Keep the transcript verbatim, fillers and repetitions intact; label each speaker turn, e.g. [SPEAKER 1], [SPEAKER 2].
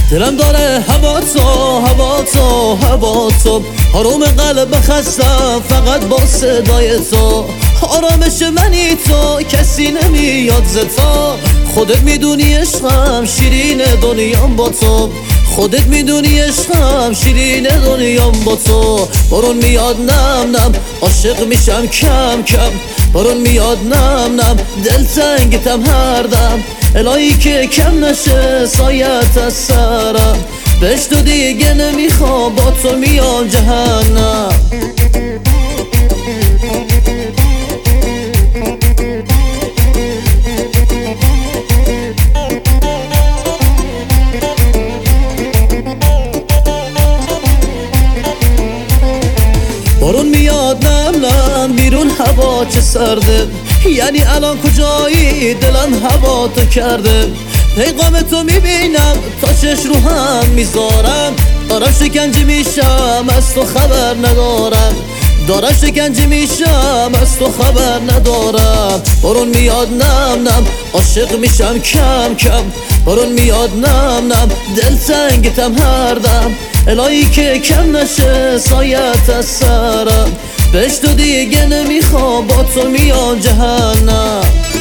[SPEAKER 1] دلم داره هوا تو هوا تو هوا تو، آروم قلب خستم فقط با صدای تو. آرامش منی تو، کسی نمیاد ز تو. خودت میدونی عشقم شیرین دنیام با تو. خودت میدونی عشقم شیرین دنیام با تو. بارون میاد نم نم عاشق میشم کم کم. بارون میاد نم نم دل تنگتم هر دم. الهی که کم نشه سایت از سرم. بهشت و دیگه نمیخوام با تو میام جهنم. بارون میاد نم نم بیرون هوا چه سرده. یعنی الان کجایی دلم هوا تو کرده. پیغام تو میبینم تا چش رو هم میذارم. دارم شکنجه میشم از تو خبر ندارم. دارم شکنجه میشم از تو خبر ندارم. بارون میاد نم نم عاشق میشم کم کم. بارون میاد نم نم دل تنگتم هر دم. الهی که کم نشه سایت از سرم. بهشت و دیگه نمیخوام با تو میام جهنم.